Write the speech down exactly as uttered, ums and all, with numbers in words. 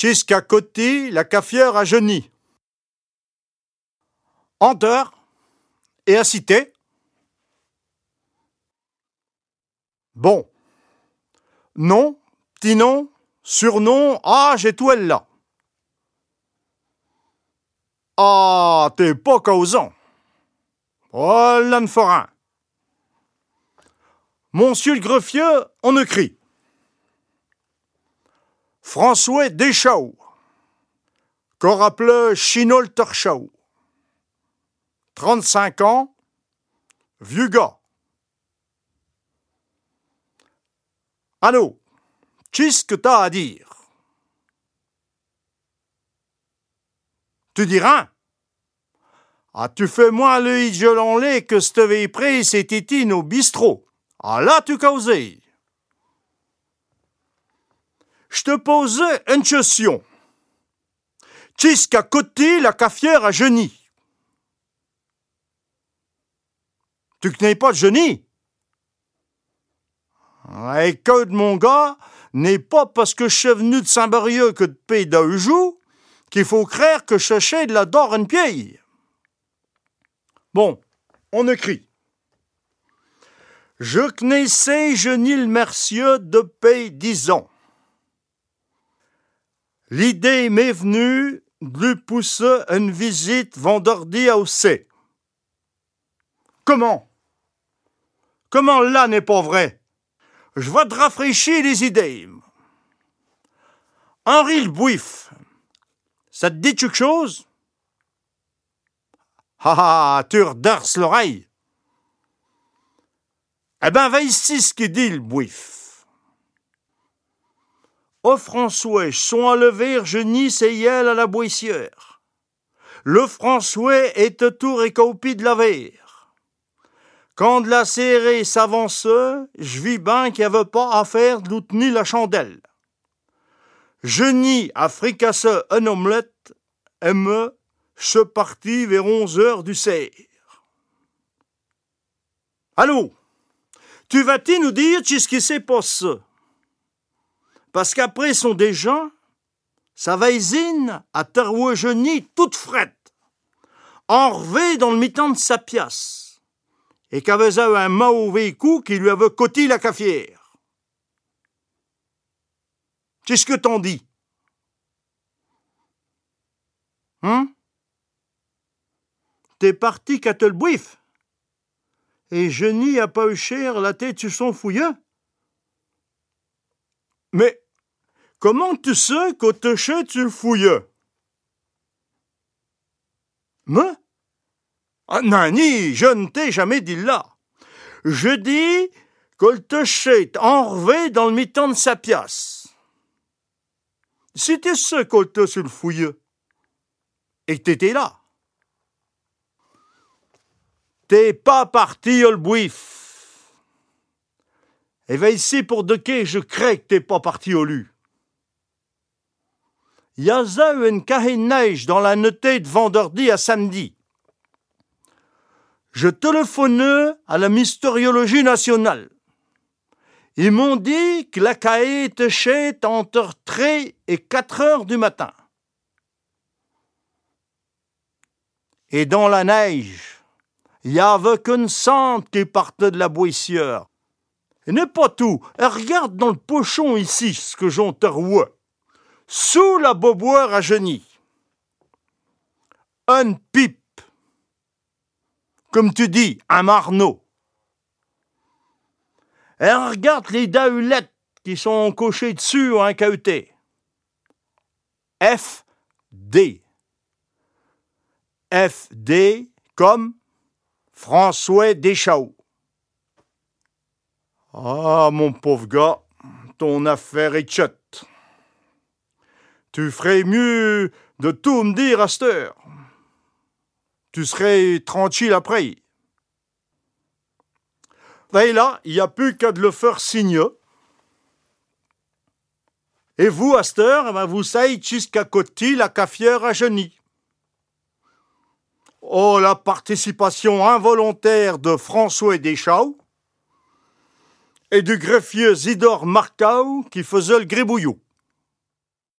Jusqu'à côté, la cafetière à Geny. Hanteur et à cité. Bon. Nom, petit nom, surnom, ah, j'ai tout elle là. Ah, t'es pas causant. Oh, l'âne forain. Monsieur le greffier, on écrit. François Deschaux, qu'on appelait Chinol Torchau. trente-cinq ans, vieux gars. Allô, qu'est-ce que t'as à dire? Tu dis rien? Ah, tu fais moins le idjolanlé que c'te près c'est titine au bistrot. Ah là, tu causais. Je te posais une question. Qu'est-ce qu'à côté la cafetière à Geny? Tu connais pas de Geny? Écoute, mon gars, n'est pas parce que je suis venu de Saint-Berieux que de pays d'un jour qu'il faut croire que je cherchais de la dor en pied. Bon, on écrit. Je connaissais Geny le Mercier depuis dix ans. L'idée m'est venue de lui pousser une visite vendredi à Ossé. Comment? Comment là n'est pas vrai? Je vais te rafraîchir les idées. Henri le Bouif, ça te dit quelque chose? Ah ah, tu redorses l'oreille. Eh ben, va ici ce qu'il dit le Bouif. Oh François, sont enlevés Geny et yel à la boissière. Le François est autour et copie de la verre. Quand de la serrée s'avance, je vis bien qu'il n'y avait pas à faire de l'outenir la chandelle. Geny a fricassé un omelette et me se parti vers onze heures du soir. Allô, tu vas-tu nous dire ce qui s'est passé? Parce qu'après sont des gens, ça va isine à Terroueux Geny toute frette, enrevée dans le mi-temps de sa pièce, et qu'avait un mauvais coup qui lui avait coté la cafetière. Qu'est-ce que t'en dis? Hein? T'es parti qu'à te le bouif, et Geny a pas eu cher la tête sur son fouilleux? Mais comment tu sais qu'on te chète sur le fouilleux? Mais? Ah, non, ni, je ne t'ai jamais dit là. Je dis qu'on te chète enrevée dans le mi-temps de sa pièce. Si tu sais qu'on te sur le fouilleux, et que t'étais là, t'es pas parti au le bouif. Et va ici pour de quai, je crains que t'es pas parti au lu. Il y a une cahier de neige dans la notée de vendredi à samedi. Je téléphonais à la mystériologie nationale. Ils m'ont dit que la cahier était chète entre trois et quatre heures du matin. Et dans la neige, il y avait qu'une sente qui partait de la boissière. Et n'est pas tout. Et regarde dans le pochon ici ce que j'en terrois. Sous la boboire à Geny. Une pipe. Comme tu dis, un marneau. Et regarde les dahulettes qui sont cochées dessus ou un cahuté. F D. F D comme François Deschaux. Ah, mon pauvre gars, ton affaire est chute. Tu ferais mieux de tout me dire à cette heure. Tu serais tranquille après. Et là, il n'y a plus qu'à de le faire signer. Et vous, à cette heure, ben vous savez jusqu'à côté la cafetière à Geny. Oh, la participation involontaire de François Deschaux et du greffier Zidore Marcau qui faisait le gribouillou.